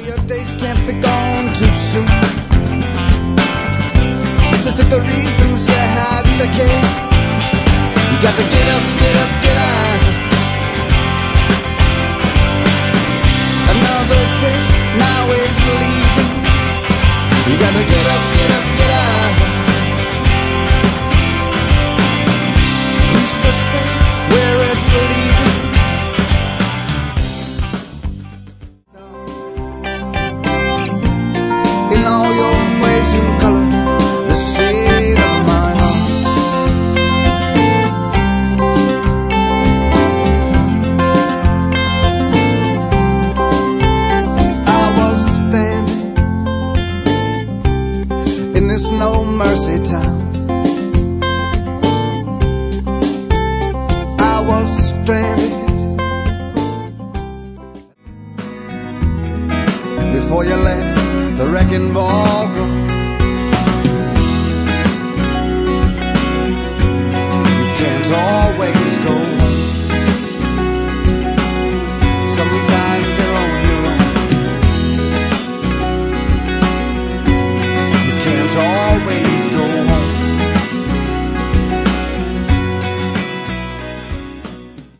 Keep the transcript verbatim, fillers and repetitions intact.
your days can't be gone too soon. Sister took the reasons you had to care. You got to get up, get up, get out. Another day, now it's leaving. You got to get up, get up, get out. Who's to say where it's leading? In all your ways you color the shade of my heart. I was standing in this no mercy town. I was stranded before you let the wrecking ball go.